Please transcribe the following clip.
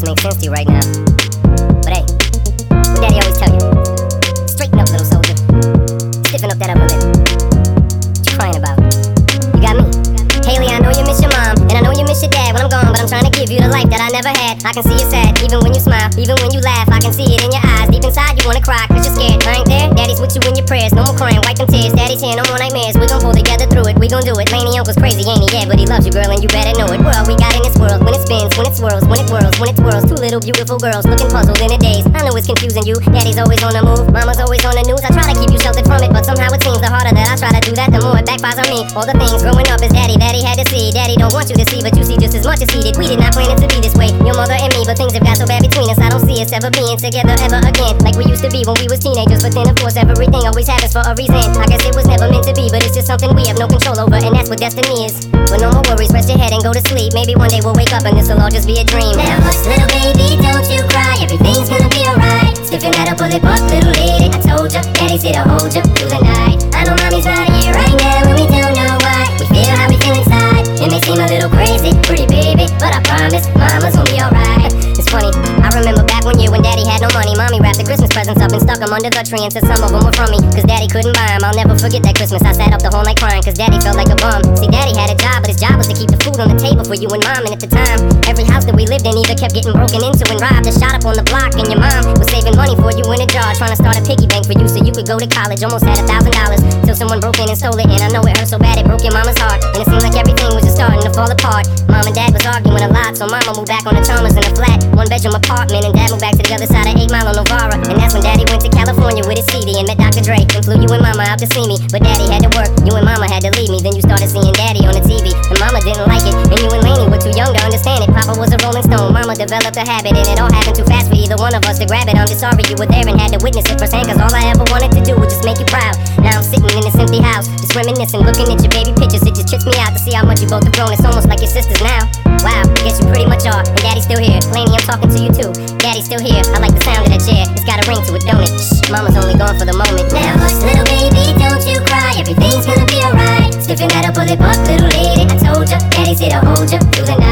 make sense to you right now. But hey, what daddy always tell you? Straighten up, little soldier. Stiffen up that upper lip. What you crying about? You got me. Haley, I know you miss your mom, and I know you miss your dad when I'm gone, but I'm trying to give you the life that I never had. I can see you sad, even when you smile, even when you laugh. I can see it in your eyes. Deep inside you wanna cry, cause you're scared. I ain't there, daddy's with you in your prayers. No more crying, wipe them tears. Daddy's here, no more nightmares. We gon' pull together through it, we gon' do it. Laney uncle's crazy, ain't he? Yeah, but he loves you, girl, and you better know it. World we got in this world, when it spins, when it swirls, when it whirls, when it twirls. Two little beautiful girls looking puzzled in a daze. I know it's confusing you, daddy's always on the move, mama's always on the news. I try to keep you sheltered from it, but somehow it seems the harder that I try to do that, the more it backfires on me. All the things growing up is daddy that he had to see. Daddy don't want you to see, but you see just as much as he did. We did not plan it to be this way, your mother and me, but things have got so bad between us. I don't see us ever being together ever again, like we used to be when we was teenagers. But then of course everything always happens for a reason. I guess it was never meant to be, but it's just something we have no control over, and that's what destiny is. But no more worries, rest your head and go to sleep. Maybe one day we'll wake up and this'll all just be a dream. Now hush, little baby, don't you cry, everything's gonna be alright. Stiffen that up, pull it up, little lady. I told ya, daddy's here to hold ya through the night. I know mommy's not here right now, and we don't know why. We feel how we feel inside. It may seem a little crazy, pretty baby, but I promise mama's gonna be alright. It's funny, I remember back one year when daddy had no money. Mommy wrapped the Christmas presents up and stuck them under the tree and said some of them were from me, cause daddy couldn't buy them. I'll never forget that Christmas. I sat up the whole night crying, cause daddy felt like a bum. See, daddy had a job, but his job was to keep the food on the table for you and mom. And at the time, every house that we lived in either kept getting broken into and robbed or shot up on the block. And your mom was saving money for you in a jar, trying to start a piggy bank for you so you could go to college. Almost had $1,000 till someone broke in and stole it. And I know it hurt so bad it broke your mama's heart, and it seemed like everything was just starting to fall apart. Mom and dad was arguing a lot, so mama moved back on the Chalmers in a flat, one-bedroom apartment, and dad moved back to the other side of 8 Mile on Novara. And that's when daddy went to California with his CD and met Dr. Dre, and flew you and mama out to see me. But daddy had to work, you and mama had to leave me. Then you started seeing daddy on the TV, and mama didn't like it, and you and Laney were too young to understand it. Papa was a Rolling Stone, mama developed a habit, and it all happened too fast for either one of us to grab it. I'm just sorry you were there and had to witness it firsthand, cause all I ever wanted to do was just make you proud. Now I'm sitting in this empty house, just reminiscing, looking at your baby pictures. It just trips me out to see how much you both have grown. It's almost like your sisters now. Wow, I guess you pretty much are, and daddy's still here. Laney, I'm talking to you too. Daddy's still here, I like the sound of that chair. It's got a ring to it, don't it? Shh, mama's only gone for the moment. Now hush, little baby, don't you cry, everything's gonna be alright. Stiffen that up, pull it up, little lady. I told ya, daddy's here to hold ya through the night.